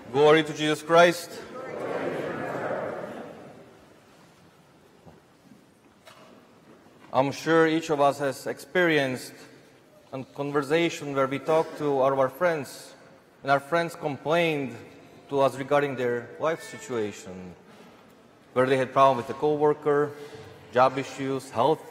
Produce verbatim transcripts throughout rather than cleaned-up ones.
Glory to Jesus Christ. I'm sure each of us has experienced a conversation where we talk to our friends, and our friends complained to us regarding their life situation, where they had problem with a coworker, job issues, health,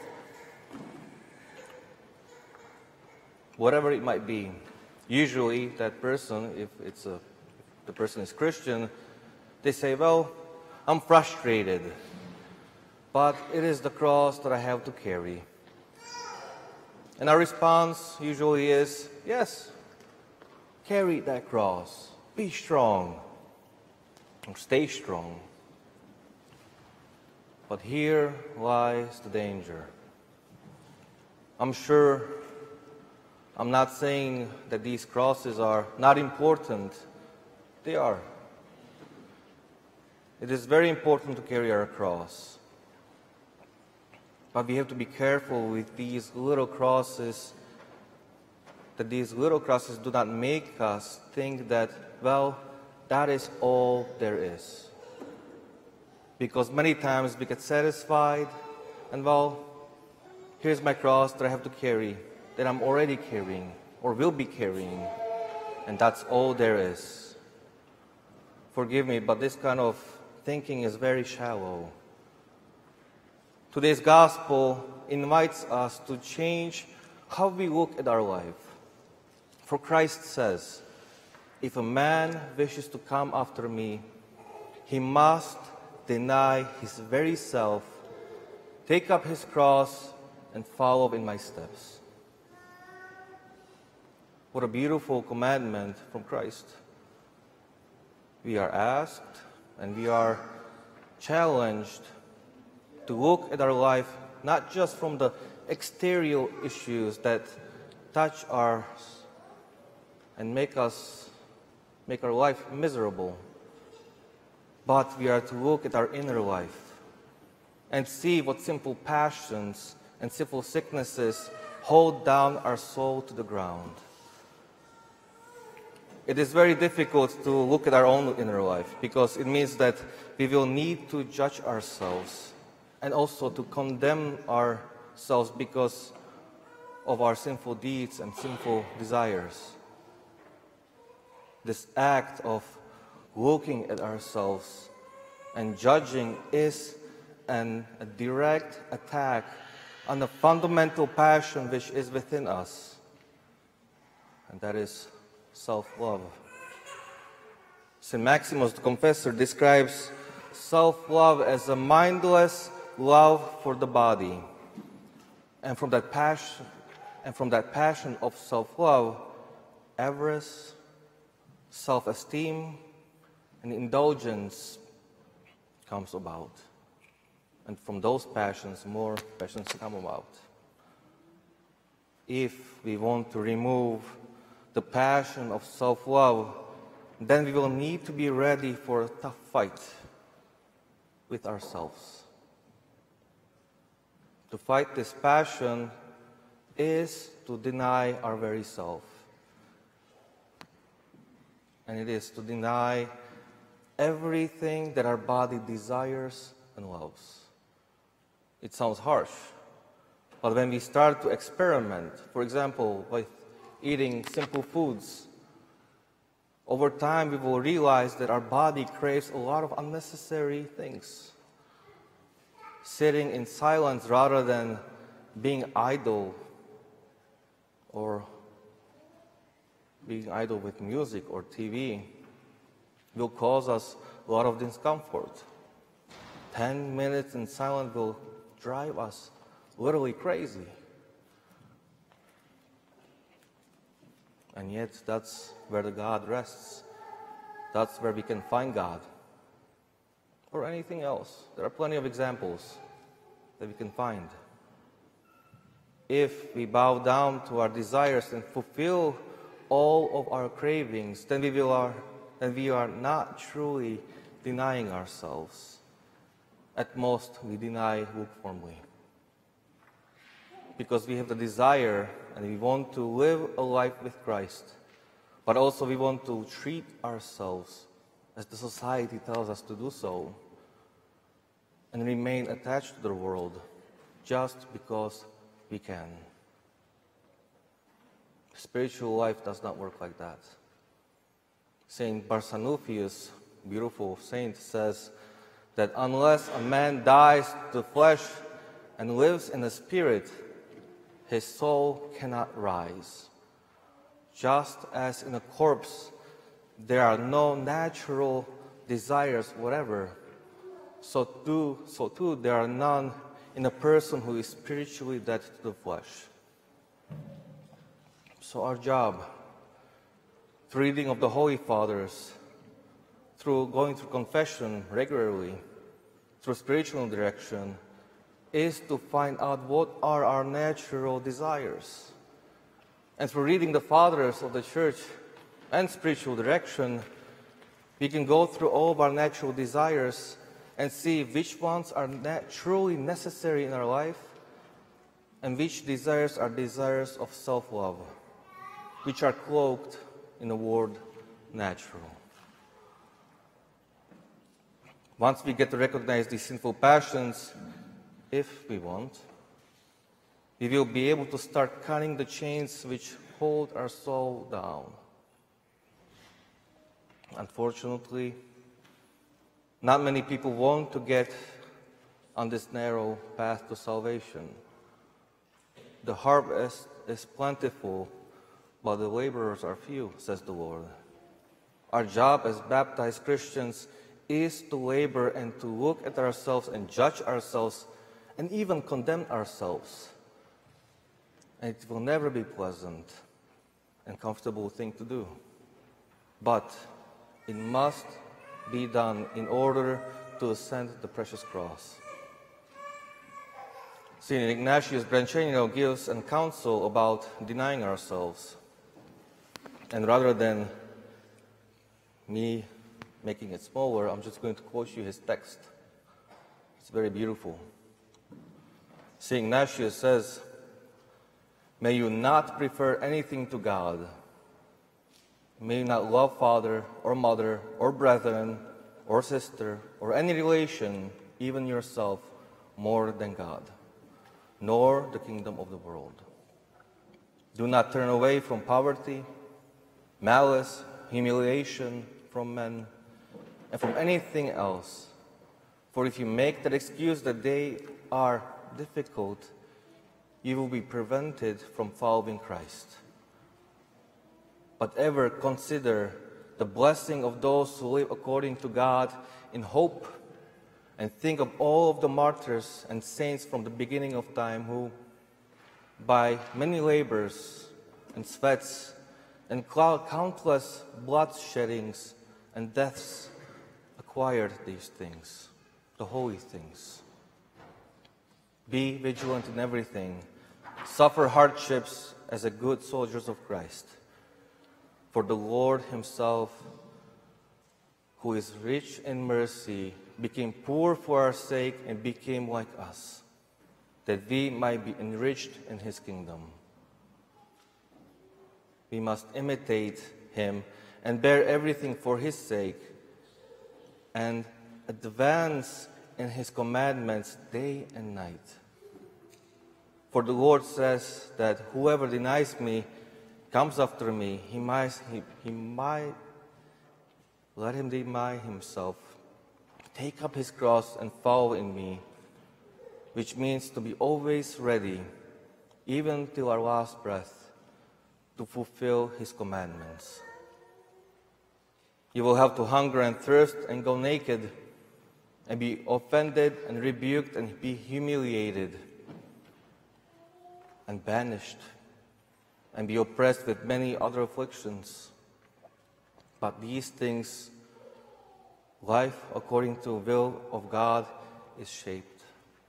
whatever it might be. Usually that person, if it's a, if the person is Christian, they say, well, I'm frustrated, but it is the cross that I have to carry. And our response usually is, yes, carry that cross, be strong, or stay strong. But here lies the danger. I'm sure I'm not saying that these crosses are not important. They are. It is very important to carry our cross. But we have to be careful with these little crosses, that these little crosses do not make us think that, well, that is all there is. Because many times we get satisfied and, well, here's my cross that I have to carry, that I'm already carrying or will be carrying, and that's all there is. Forgive me, but this kind of thinking is very shallow. Today's gospel invites us to change how we look at our life. For Christ says, if a man wishes to come after me, he must deny his very self, take up his cross, and follow in my steps. What a beautiful commandment from Christ. We are asked and we are challenged to look at our life not just from the exterior issues that touch us and make us make our life miserable, but we are to look at our inner life and see what simple passions and simple sicknesses hold down our soul to the ground. It is very difficult to look at our own inner life because it means that we will need to judge ourselves and also to condemn ourselves because of our sinful deeds and sinful desires. This act of looking at ourselves and judging is an, a direct attack on the fundamental passion which is within us, and that is self-love. Saint Maximus the Confessor describes self-love as a mindless love for the body. And from that passion, and from that passion of self-love, avarice, self-esteem, and indulgence comes about. And from those passions, more passions come about. If we want to remove the passion of self-love, then we will need to be ready for a tough fight with ourselves. To fight this passion is to deny our very self. And it is to deny everything that our body desires and loves. It sounds harsh, but when we start to experiment, for example, with eating simple foods, over time we will realize that our body craves a lot of unnecessary things. Sitting in silence rather than being idle or being idle with music or T V will cause us a lot of discomfort. Ten minutes in silence will drive us literally crazy. And yet that's where the God rests. That's where we can find God. Or anything else. There are plenty of examples that we can find. If we bow down to our desires and fulfill all of our cravings, then we, will are, then we are not truly denying ourselves. At most, we deny lukewarmly. Because we have the desire and we want to live a life with Christ, but also we want to treat ourselves as the society tells us to do so, and remain attached to the world just because we can. Spiritual life does not work like that. Saint Barsanuphius, beautiful saint, says that unless a man dies to the flesh and lives in the spirit, his soul cannot rise. Just as in a corpse there are no natural desires, whatever, so too, so too there are none in a person who is spiritually dead to the flesh. So our job, through reading of the Holy Fathers, through going through confession regularly, through spiritual direction, is to find out what are our natural desires. And through reading the Fathers of the Church and spiritual direction, we can go through all of our natural desires and see which ones are truly necessary in our life and which desires are desires of self-love, which are cloaked in the word natural. Once we get to recognize these sinful passions, if we want, we will be able to start cutting the chains which hold our soul down. Unfortunately, not many people want to get on this narrow path to salvation. The harvest is plentiful, but the laborers are few, says the Lord. Our job as baptized Christians is to labor and to look at ourselves and judge ourselves and even condemn ourselves. And it will never be pleasant and comfortable thing to do. But it must be done in order to ascend the precious cross. Saint Ignatius Brancenio gives a counsel about denying ourselves. And rather than me making it smaller, I'm just going to quote you his text. It's very beautiful. Saint Ignatius says, "May you not prefer anything to God. May you not love father or mother or brethren or sister or any relation, even yourself, more than God, nor the kingdom of the world. Do not turn away from poverty, malice, humiliation from men, and from anything else. For if you make that excuse that they are difficult, you will be prevented from following Christ. But ever consider the blessing of those who live according to God in hope, and think of all of the martyrs and saints from the beginning of time who, by many labors and sweats and countless bloodsheddings and deaths, acquired these things, the holy things. Be vigilant in everything. Suffer hardships as a good soldiers of Christ. For the Lord himself, who is rich in mercy, became poor for our sake and became like us, that we might be enriched in his kingdom. We must imitate him and bear everything for his sake and advance in his commandments day and night. For the Lord says that whoever denies me, comes after me, he might, he, he might let him deny himself, take up his cross and follow in me, which means to be always ready, even till our last breath, to fulfill his commandments. You will have to hunger and thirst and go naked and be offended and rebuked and be humiliated and banished and be oppressed with many other afflictions. But these things, life according to the will of God is shaped.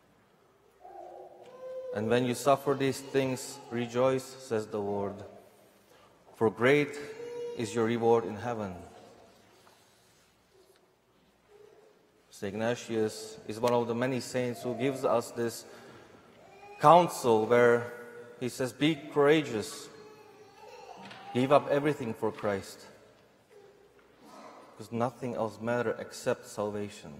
And when you suffer these things, rejoice, says the Lord, for great is your reward in heaven. Saint Ignatius is one of the many saints who gives us this counsel where he says, be courageous, give up everything for Christ. because nothing else matters except salvation.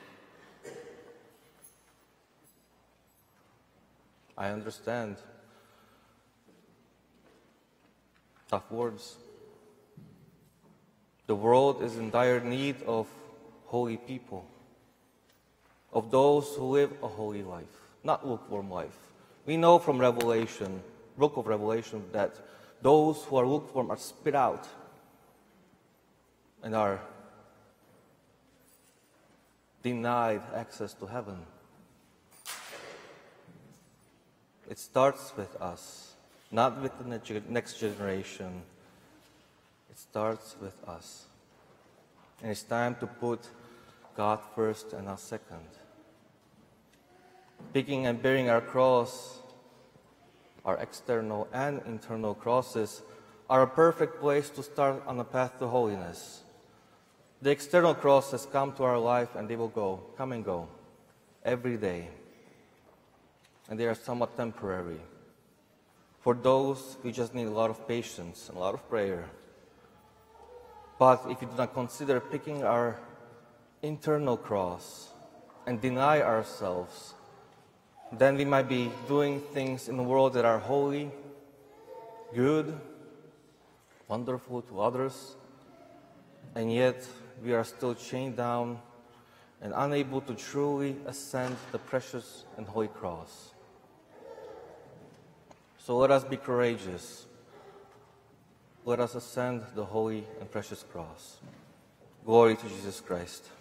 I understand. Tough words. The world is in dire need of holy people, of those who live a holy life, not lukewarm life. We know from Revelation, book of Revelation, that those who are lukewarm are spit out and are denied access to heaven. It starts with us, not with the next generation. It starts with us. And it's time to put God first and us second. Picking and bearing our cross, our external and internal crosses, are a perfect place to start on the path to holiness. The external crosses come to our life and they will go, come and go, every day. And they are somewhat temporary. For those, we just need a lot of patience and a lot of prayer. But if we do not consider picking our internal cross and deny ourselves, then we might be doing things in the world that are holy, good, wonderful to others, and yet we are still chained down and unable to truly ascend the precious and holy cross. So let us be courageous. Let us ascend the holy and precious cross. Glory to Jesus Christ.